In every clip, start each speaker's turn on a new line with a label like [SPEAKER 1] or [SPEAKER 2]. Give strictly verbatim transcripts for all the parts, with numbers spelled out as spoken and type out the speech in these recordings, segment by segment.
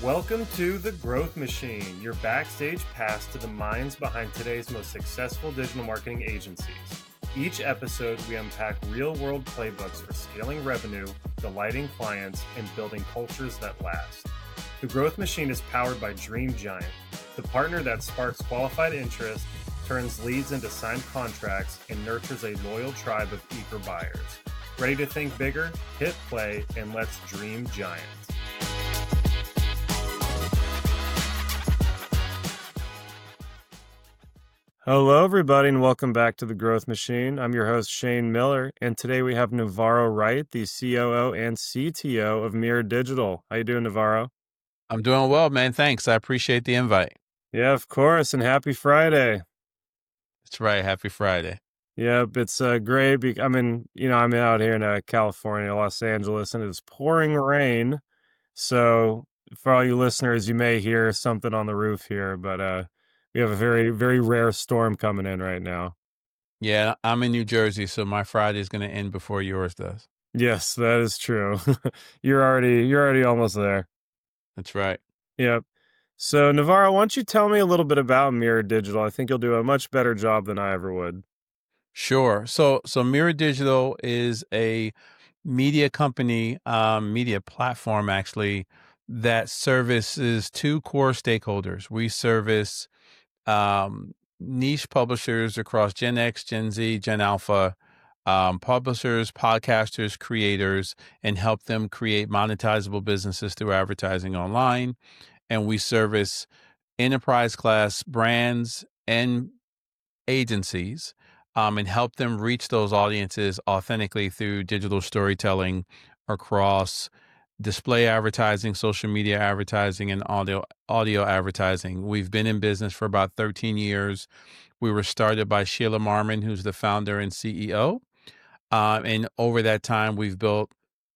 [SPEAKER 1] Welcome to The Growth Machine, your backstage pass to the minds behind today's most successful digital marketing agencies. Each episode, we unpack real-world playbooks for scaling revenue, delighting clients, and building cultures that last. The Growth Machine is powered by Dream Giant, the partner that sparks qualified interest, turns leads into signed contracts, and nurtures a loyal tribe of eager buyers. Ready to think bigger? Hit play, and let's dream giant. Hello, everybody, and welcome back to The Growth Machine. I'm your host, Shane Miller, and today we have Navarro Wright, the C O O and C T O of Mirror Digital. How you doing, Navarro?
[SPEAKER 2] I'm doing well, man. Thanks. I appreciate the invite.
[SPEAKER 1] Yeah, of course, and happy Friday.
[SPEAKER 2] That's right. Happy Friday.
[SPEAKER 1] Yep, it's uh, great. Be- I mean, you know, I'm out here in uh, California, Los Angeles, and it's pouring rain. So for all you listeners, you may hear something on the roof here, but uh, we have a very, very rare storm coming in right now.
[SPEAKER 2] Yeah, I'm in New Jersey, so my Friday is going to end before yours does.
[SPEAKER 1] Yes, that is true. you're already, you're already almost there.
[SPEAKER 2] That's right.
[SPEAKER 1] Yep. So Navarro, why don't you tell me a little bit about Mirror Digital? I think you'll do a much better job than I ever would.
[SPEAKER 2] Sure. So, so Mirror Digital is a media company, um, media platform actually, that services two core stakeholders. We service um, niche publishers across Gen X, Gen Z, Gen Alpha, um, publishers, podcasters, creators, and help them create monetizable businesses through advertising online. And we service enterprise class brands and agencies um, and help them reach those audiences authentically through digital storytelling across display advertising, social media advertising, and audio audio advertising. We've been in business for about thirteen years. We were started by Sheila Marmon, who's the founder and C E O. Uh, and over that time, we've built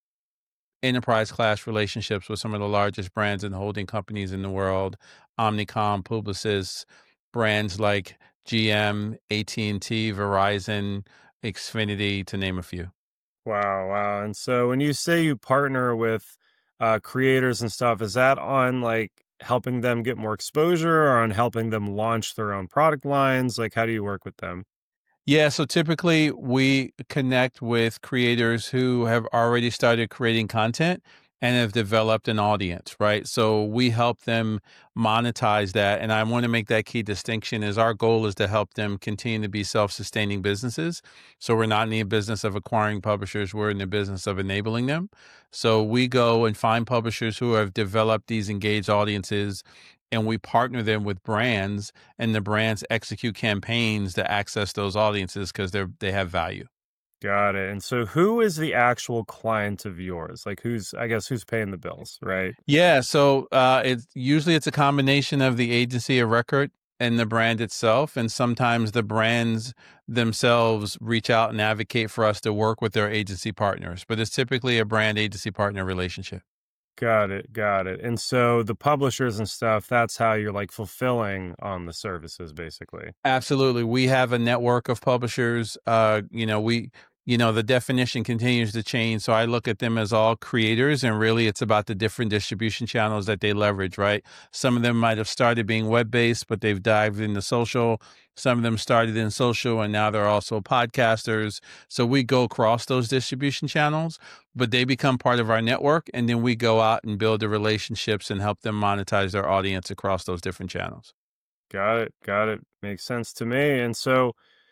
[SPEAKER 2] enterprise class relationships with some of the largest brands and holding companies in the world, Omnicom, Publicis, brands like G M, A T and T, Verizon, Xfinity, to name a few.
[SPEAKER 1] Wow, wow. And so when you say you partner with uh, creators and stuff, is that on like helping them get more exposure or on helping them launch their own product lines? Like, how do you work with them?
[SPEAKER 2] Yeah, so typically we connect with creators who have already started creating content and have developed an audience, right? So we help them monetize that. And I want to make that key distinction is our goal is to help them continue to be self-sustaining businesses. So we're not in the business of acquiring publishers. We're in the business of enabling them. So we go and find publishers who have developed these engaged audiences, and we partner them with brands, and the brands execute campaigns to access those audiences because they're they have value.
[SPEAKER 1] Got it. And so who is the actual client of yours? Like who's, I guess, who's paying the bills, right?
[SPEAKER 2] Yeah. So uh, it's usually it's a combination of the agency of record and the brand itself. And sometimes the brands themselves reach out and advocate for us to work with their agency partners. But it's typically a brand agency partner relationship.
[SPEAKER 1] Got it. Got it. And so the publishers and stuff, that's how you're like fulfilling on the services, basically.
[SPEAKER 2] Absolutely. We have a network of publishers. Uh, you know, we, you know, the definition continues to change. So I look at them as all creators, and really it's about the different distribution channels that they leverage, right? Some of them might have started being web-based, but they've dived into social. Some of them started in social, and now they're also podcasters. So we go across those distribution channels, but they become part of our network. And then we go out and build the relationships and help them monetize their audience across those different channels.
[SPEAKER 1] Got it. Got it. Makes sense to me. And so,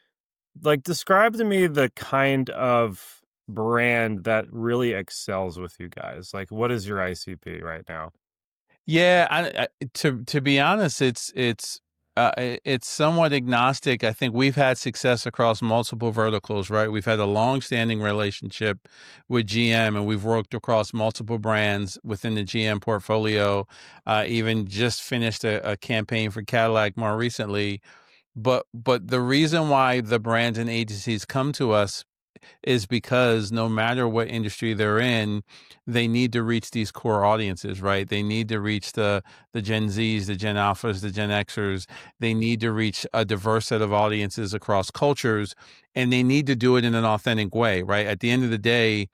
[SPEAKER 1] like, describe to me the kind of brand that really excels with you guys. Like, what is your I C P right now?
[SPEAKER 2] Yeah, I, I, to to be honest, it's it's uh, it- it's somewhat agnostic. I think we've had success across multiple verticals, right? We've had a long-standing relationship with G M, and we've worked across multiple brands within the G M portfolio. Uh, even just finished a, a campaign for Cadillac more recently. But but the reason why the brands and agencies come to us is because no matter what industry they're in, they need to reach these core audiences, right? They need to reach the the Gen Zs, the Gen Alphas, the Gen Xers. They need to reach a diverse set of audiences across cultures, and they need to do it in an authentic way, right? At the end of the day,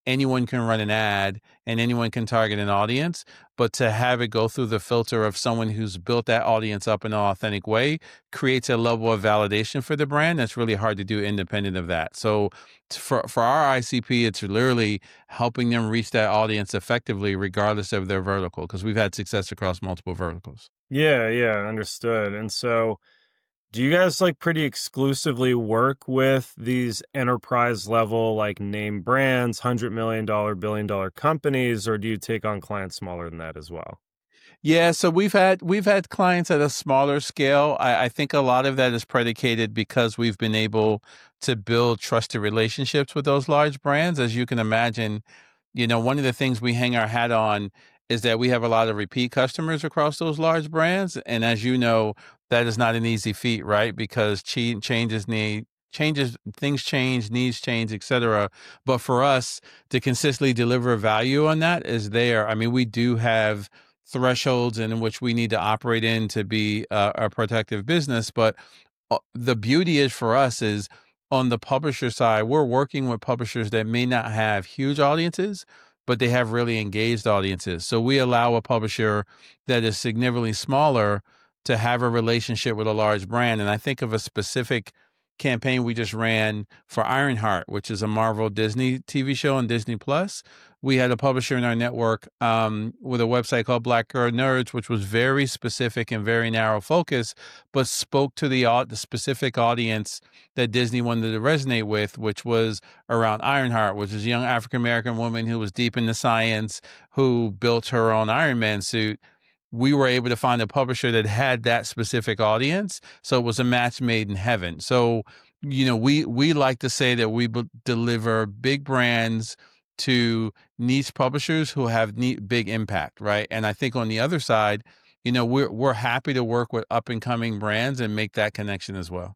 [SPEAKER 2] anyone can run an ad and anyone can target an audience, but to have it go through the filter of someone who's built that audience up in an authentic way creates a level of validation for the brand that's really hard to do independent of that. So for for our I C P, it's literally helping them reach that audience effectively, regardless of their vertical, because we've had success across multiple verticals.
[SPEAKER 1] Yeah, yeah, understood. And so, do you guys like pretty exclusively work with these enterprise level, like name brands, hundred million dollar, billion dollar companies, or do you take on clients smaller than that as well?
[SPEAKER 2] Yeah, so we've had we've had clients at a smaller scale. I, I think a lot of that is predicated because we've been able to build trusted relationships with those large brands. As you can imagine, you know, one of the things we hang our hat on is that we have a lot of repeat customers across those large brands. And as you know, that is not an easy feat, right? Because che- changes need changes, things change, needs change, et cetera. But for us to consistently deliver value on that is there. I mean, we do have thresholds in which we need to operate in to be uh, a protective business. But uh, the beauty is for us is on the publisher side, we're working with publishers that may not have huge audiences, but they have really engaged audiences. So we allow a publisher that is significantly smaller to have a relationship with a large brand. And I think of a specific campaign we just ran for Ironheart, which is a Marvel Disney T V show on Disney Plus. We had a publisher in our network um, with a website called Black Girl Nerds, which was very specific and very narrow focus, but spoke to the, the specific audience that Disney wanted to resonate with, which was around Ironheart, which is a young African American woman who was deep into science, who built her own Iron Man suit. We were able to find a publisher that had that specific audience. So it was a match made in heaven. So, you know, we, we like to say that we b- deliver big brands to niche publishers who have neat, big impact, right? And I think on the other side, you know, we're, we're happy to work with up and coming brands and make that connection as well.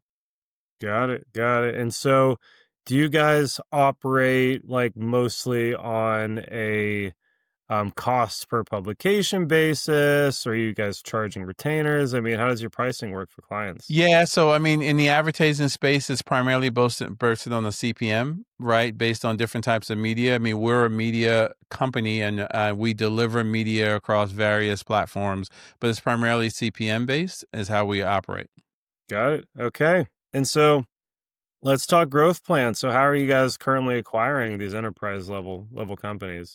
[SPEAKER 1] Got it. Got it. And so, do you guys operate like mostly on a um, cost per publication basis? Or are you guys charging retainers? I mean, how does your pricing work for clients?
[SPEAKER 2] Yeah, so I mean, in the advertising space, it's primarily boasted, based on the C P M, right? Based on different types of media. I mean, we're a media company and uh, we deliver media across various platforms, but it's primarily C P M based is how we operate.
[SPEAKER 1] Got it. Okay. And so, let's talk growth plans. So, how are you guys currently acquiring these enterprise level level companies?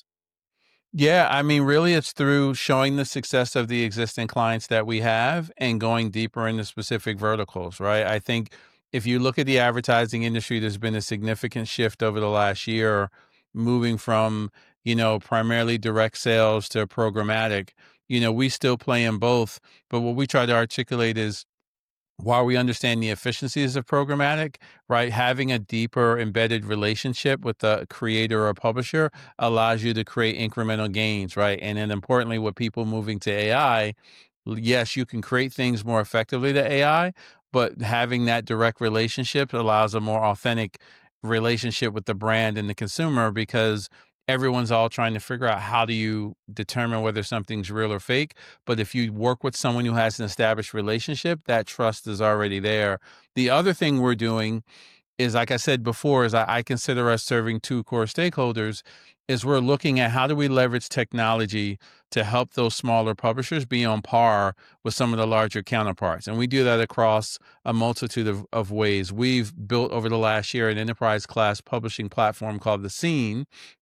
[SPEAKER 2] Yeah, I mean, really, it's through showing the success of the existing clients that we have and going deeper into specific verticals, right? I think if you look at the advertising industry, there's been a significant shift over the last year, moving from, you know, primarily direct sales to programmatic. You know, we still play in both, but what we try to articulate is while we understand the efficiencies of programmatic, right, having a deeper embedded relationship with the creator or publisher allows you to create incremental gains, right? And then importantly, with people moving to A I, yes, you can create things more effectively to A I, but having that direct relationship allows a more authentic relationship with the brand and the consumer because everyone's all trying to figure out how do you determine whether something's real or fake. But if you work with someone who has an established relationship, that trust is already there. The other thing we're doing is, like I said before, is I, I consider us serving two core stakeholders, is we're looking at how do we leverage technology to help those smaller publishers be on par with some of the larger counterparts. And we do that across a multitude of, of ways. We've built over the last year an enterprise class publishing platform called The Scene,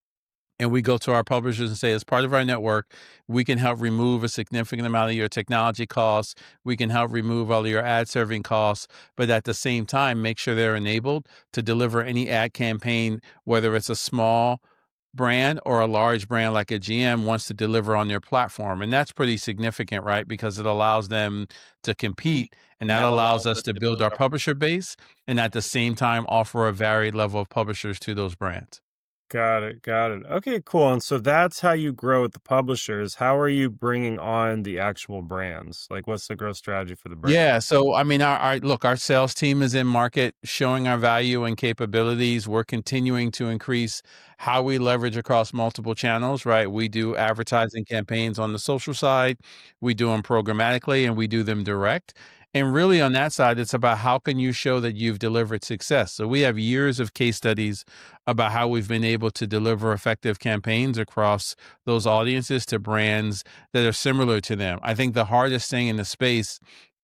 [SPEAKER 2] and we go to our publishers and say, as part of our network, we can help remove a significant amount of your technology costs. We can help remove all of your ad serving costs, but at the same time, make sure they're enabled to deliver any ad campaign, whether it's a small brand or a large brand like a G M wants to deliver on their platform. And that's pretty significant, right? Because it allows them to compete, and that allows us to build our publisher base and at the same time offer a varied level of publishers to those brands.
[SPEAKER 1] Got it. Got it. Okay, cool. And so that's how you grow with the publishers. How are you bringing on the actual brands? Like, what's the growth strategy for the brand?
[SPEAKER 2] Yeah. So, I mean, our, our look, our sales team is in market showing our value and capabilities. We're continuing to increase how we leverage across multiple channels, right? We do advertising campaigns on the social side, we do them programmatically, and we do them direct. And really on that side, it's about how can you show that you've delivered success. So we have years of case studies about how we've been able to deliver effective campaigns across those audiences to brands that are similar to them. I think the hardest thing in the space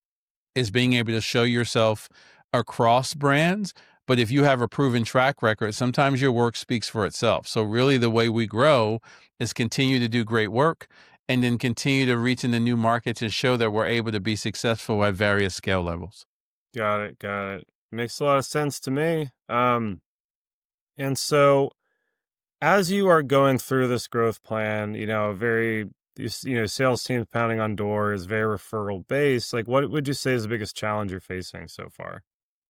[SPEAKER 2] is being able to show yourself across brands. But if you have a proven track record, sometimes your work speaks for itself. So really the way we grow is continue to do great work and then continue to reach into new markets and show that we're able to be successful at various scale levels.
[SPEAKER 1] Got it. Got it. Makes a lot of sense to me. Um, and so as you are going through this growth plan, you know, very, you know, sales teams pounding on doors, very referral based, like what would you say is the biggest challenge you're facing so far?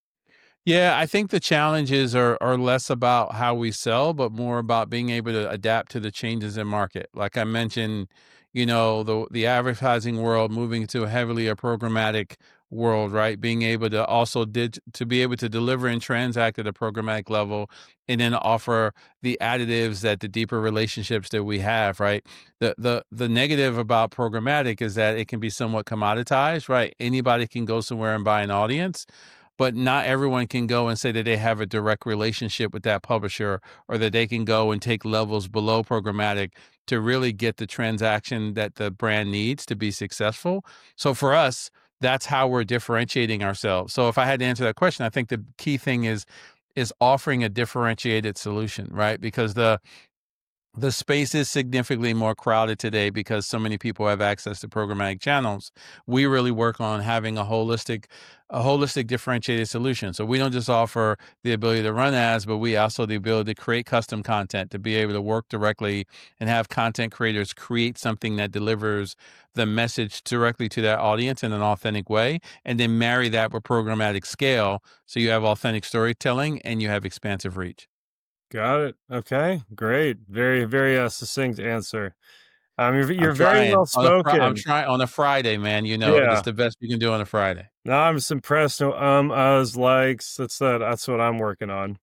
[SPEAKER 2] Yeah, I think the challenges are are less about how we sell, but more about being able to adapt to the changes in market. Like I mentioned, you know, the the advertising world moving to a heavily a programmatic world, right? Being able to also did to be able to deliver and transact at a programmatic level and then offer the additives that the deeper relationships that we have, right? The the the negative about programmatic is that it can be somewhat commoditized, right? Anybody can go somewhere and buy an audience, but not everyone can go and say that they have a direct relationship with that publisher or that they can go and take levels below programmatic to really get the transaction that the brand needs to be successful. So for us, that's how we're differentiating ourselves. So if I had to answer that question, I think the key thing is is offering a differentiated solution, right? Because the the space is significantly more crowded today because so many people have access to programmatic channels. We really work on having a holistic, a holistic differentiated solution. So we don't just offer the ability to run ads, but we also the ability to create custom content, to be able to work directly and have content creators create something that delivers the message directly to that audience in an authentic way, and then marry that with programmatic scale. So you have authentic storytelling and you have expansive reach.
[SPEAKER 1] Got it. Okay, great. Very, very uh, succinct answer. Um, you're
[SPEAKER 2] I'm
[SPEAKER 1] you're very
[SPEAKER 2] trying
[SPEAKER 1] well
[SPEAKER 2] on a fri I'm
[SPEAKER 1] spoken.
[SPEAKER 2] trying on a Friday, man, you know, it's
[SPEAKER 1] Yeah.
[SPEAKER 2] the best you can do on a Friday.
[SPEAKER 1] No, I'm just impressed. No, um, us, likes. That's that. That's what I'm working on.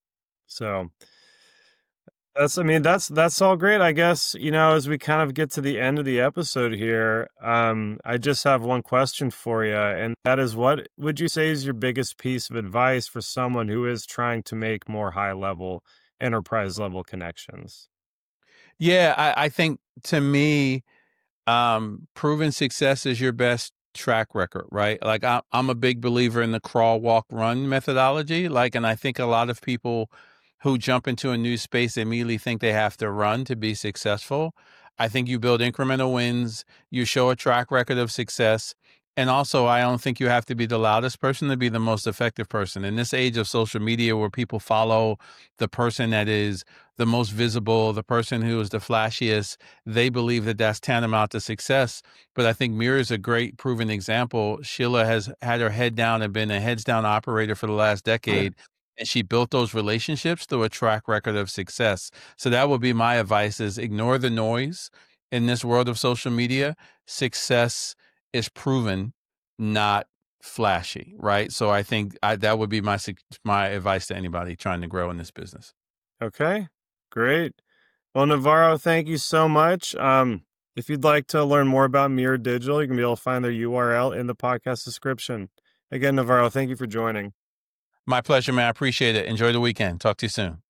[SPEAKER 1] So that's. I mean, that's that's all great. I guess you know, as we kind of get to the end of the episode here, um, I just have one question for you, and that is, what would you say is your biggest piece of advice for someone who is trying to make more high level, enterprise level connections?
[SPEAKER 2] Yeah, I I think to me, um, proven success is your best track record, right? Like I, I'm a big believer in the crawl, walk, run methodology. Like, and I think a lot of people who jump into a new space immediately think they have to run to be successful. I think you build incremental wins, you show a track record of success. And also, I don't think you have to be the loudest person to be the most effective person. In this age of social media where people follow the person that is the most visible, the person who is the flashiest, they believe that that's tantamount to success. But I think Mira is a great proven example. Sheila has had her head down and been a heads down operator for the last decade. And she built those relationships through a track record of success. So that would be my advice is ignore the noise in this world of social media. Success is proven, not flashy, right? So I think I, that would be my sug- my advice to anybody trying to grow in this business.
[SPEAKER 1] Okay, great. Well, Navarro, thank you so much. Um, if you'd like to learn more about Mirror Digital, you can be able to find their U R L in the podcast description. Again, Navarro, thank you for joining.
[SPEAKER 2] My pleasure, man. I appreciate it. Enjoy the weekend. Talk to you soon.